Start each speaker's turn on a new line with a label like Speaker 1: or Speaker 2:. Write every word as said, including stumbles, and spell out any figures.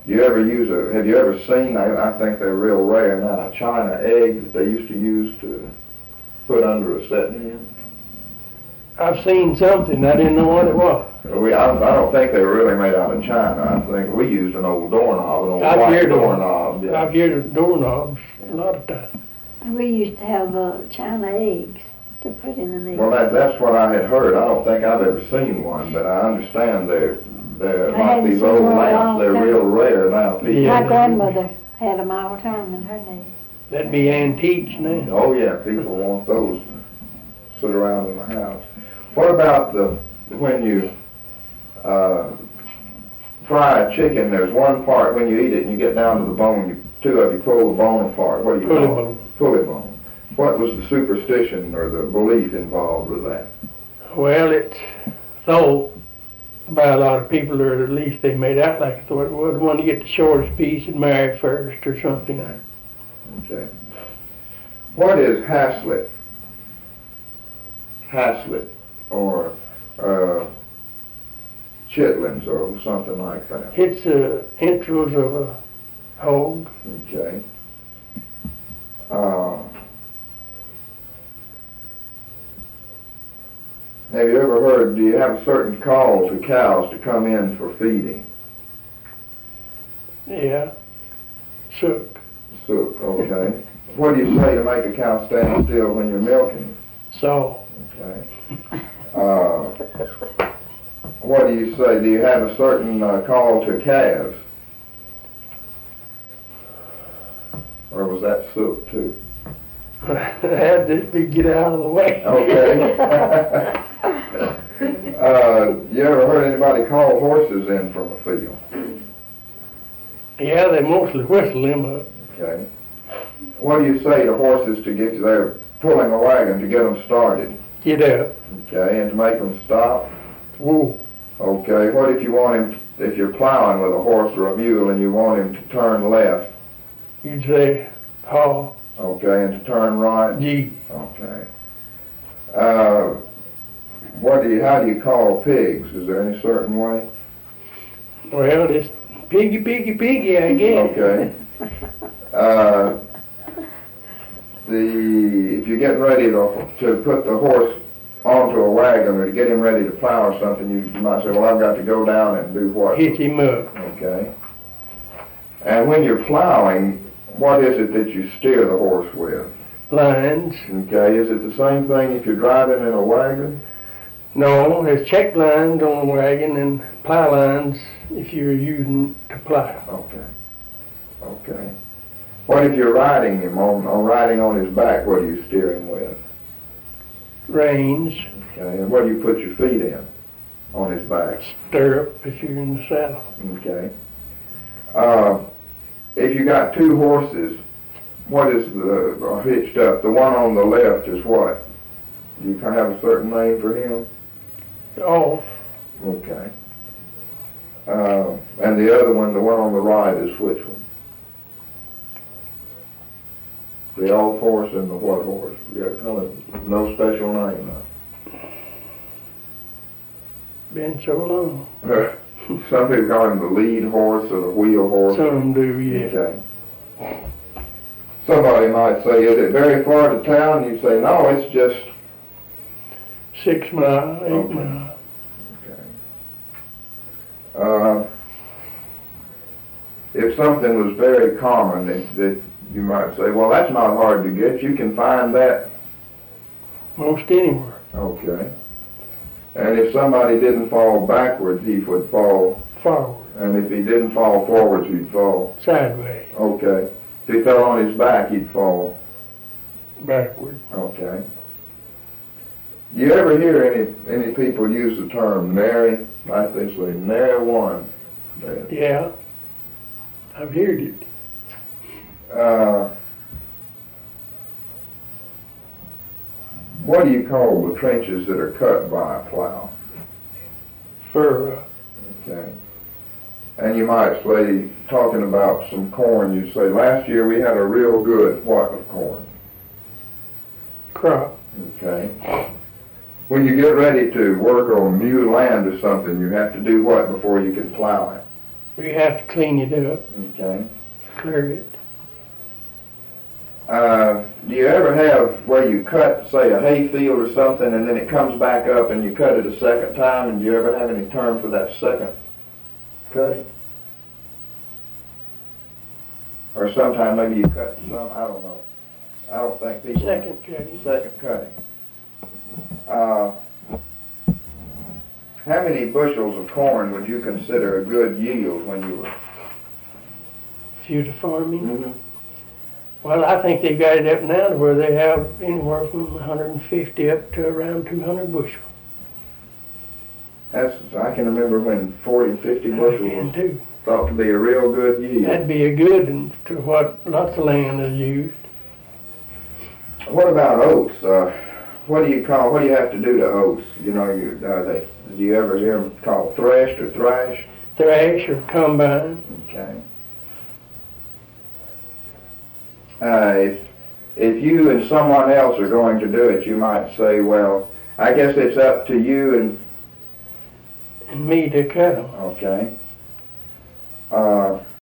Speaker 1: Do you ever use a, have you ever seen, I, I think they're real rare now, a China egg that they used to use to put under a setting hen?
Speaker 2: I've seen something, I didn't know what it was.
Speaker 1: We, I, I don't think they were really made out of China. I think we used an old doorknob, an old
Speaker 2: I've
Speaker 1: white
Speaker 2: heard of-
Speaker 1: doorknob. Yeah.
Speaker 2: I've used doorknobs a lot of times.
Speaker 3: We used to have uh, China eggs to put in an egg.
Speaker 1: Well, that, that's what I had heard. I don't think I've ever seen one, but I understand they're, they're
Speaker 3: I
Speaker 1: like
Speaker 3: haven't
Speaker 1: these
Speaker 3: seen
Speaker 1: old
Speaker 3: one in a
Speaker 1: lamps.
Speaker 3: long
Speaker 1: They're
Speaker 3: time.
Speaker 1: real rare now. People,
Speaker 2: Yeah.
Speaker 3: My grandmother had them all the time in her day.
Speaker 2: That'd be antiques now.
Speaker 1: Oh, yeah, people want those to sit around in the house. What about the, when you uh, fry a chicken, there's one part when you eat it and you get down to the bone, you, two of you pull the bone apart. What do you
Speaker 2: Pulley
Speaker 1: call it?
Speaker 2: bone.
Speaker 1: Pulley bone. What was the superstition or the belief involved with that?
Speaker 2: Well, it's thought by a lot of people, or at least they made out like it thought it was, the one to get the shortest piece and marry first or something like that.
Speaker 1: Okay. What is haslet? Haslet or uh, chitlins or something like that.
Speaker 2: It's the entrails of a hog.
Speaker 1: Okay. Uh, have you ever heard, do you have a certain call to cows to come in for feeding?
Speaker 2: Yeah. Sook.
Speaker 1: So, okay. What do you say to make a cow stand still when you're milking?
Speaker 2: Saw.
Speaker 1: Okay. Uh, what do you say? Do you have a certain uh, call to calves? Or was that sook too?
Speaker 2: Had to be get out of the way.
Speaker 1: Okay. uh, you ever heard anybody call horses in from a field?
Speaker 2: Yeah, they mostly whistle them up.
Speaker 1: Okay. What do you say to horses to get, they're pulling a wagon to get them started?
Speaker 2: Get up.
Speaker 1: Okay, and to make them stop?
Speaker 2: Whoa.
Speaker 1: Okay, what if you want him, if you're plowing with a horse or a mule and you want him to turn left?
Speaker 2: You'd say, haw,
Speaker 1: Okay, and to turn right?
Speaker 2: gee.
Speaker 1: Okay. Uh, what do you, how do you call pigs? Is there any certain way?
Speaker 2: Well, it's piggy, piggy, piggy, I guess.
Speaker 1: Okay. Uh, the, if you're getting ready to, to put the horse onto a wagon or to get him ready to plow or something, you might say, well, I've got to go down and do what?
Speaker 2: Hitch him up.
Speaker 1: Okay. And when you're plowing, what is it that you steer the horse with?
Speaker 2: Lines.
Speaker 1: Okay, is it the same thing if you're driving in a wagon?
Speaker 2: No, there's check lines on the wagon and plow lines if you're using to plow.
Speaker 1: Okay. Okay. What if you're riding him on, on riding on his back? What do you steer him with?
Speaker 2: Reins,
Speaker 1: Okay. And what do you put your feet in on his back?
Speaker 2: stirrup if you're in the saddle.
Speaker 1: Okay. Uh, if you got two horses, what is the uh, hitched up? The one on the left is what? Do you kind of have a certain name for him?
Speaker 2: Off.
Speaker 1: Okay. Uh, and the other one, the one on the right, is which one? The off horse and the what horse? You got kind of no special name.
Speaker 2: Been so long.
Speaker 1: Huh? Some people call him the lead horse or the wheel horse.
Speaker 2: Some do, yeah.
Speaker 1: Okay. Somebody might say, is it very far to town? You say, no, it's just.
Speaker 2: Six mile, eight
Speaker 1: Okay.
Speaker 2: mile.
Speaker 1: Okay. Uh, if something was very common that, that you might say, well, that's not hard to get. You can find that.
Speaker 2: Most anywhere.
Speaker 1: Okay. And if somebody didn't fall backwards, he would fall.
Speaker 2: Forward.
Speaker 1: And if he didn't fall forwards, he'd fall.
Speaker 2: Sideways.
Speaker 1: Okay. If he fell on his back, he'd fall.
Speaker 2: Backward.
Speaker 1: Okay. Do you ever hear any any people use the term nary? Like they say, nary one.
Speaker 2: Yeah. I've heard it.
Speaker 1: Uh, what do you call the trenches that are cut by a plow?
Speaker 2: Furrow.
Speaker 1: Okay. And you might say, talking about some corn, you say, last year we had a real good what of corn?
Speaker 2: Crop.
Speaker 1: Okay. When you get ready to work on new land or something, you have to do what before you can plow it?
Speaker 2: We have to clean it up,
Speaker 1: Okay.
Speaker 2: clear it.
Speaker 1: Uh, do you ever have where you cut, say, a hay field or something, and then it comes back up and you cut it a second time, and do you ever have any term for that second cutting? Or sometime maybe you cut some, I don't know. I don't think people...
Speaker 2: Second cutting.
Speaker 1: Second cutting. Uh, how many bushels of corn would you consider a good yield when you were...
Speaker 2: Future farming.
Speaker 1: Mm-hmm.
Speaker 2: Well, I think they got it up now to where they have anywhere from one hundred fifty up to around two hundred bushel.
Speaker 1: That's, I can remember when forty, fifty bushels
Speaker 2: And
Speaker 1: was
Speaker 2: too.
Speaker 1: thought to be a real good yield.
Speaker 2: That'd be a good one to what lots of land is used.
Speaker 1: What about oats? Uh, what do you call, what do you have to do to oats? You know, you, are they, do you ever hear them called threshed or thrash?
Speaker 2: Thrash or combine.
Speaker 1: Okay. Uh, if, if you and someone else are going to do it, you might say, well, I guess it's up to you and,
Speaker 2: And me to cut them.
Speaker 1: okay. Uh,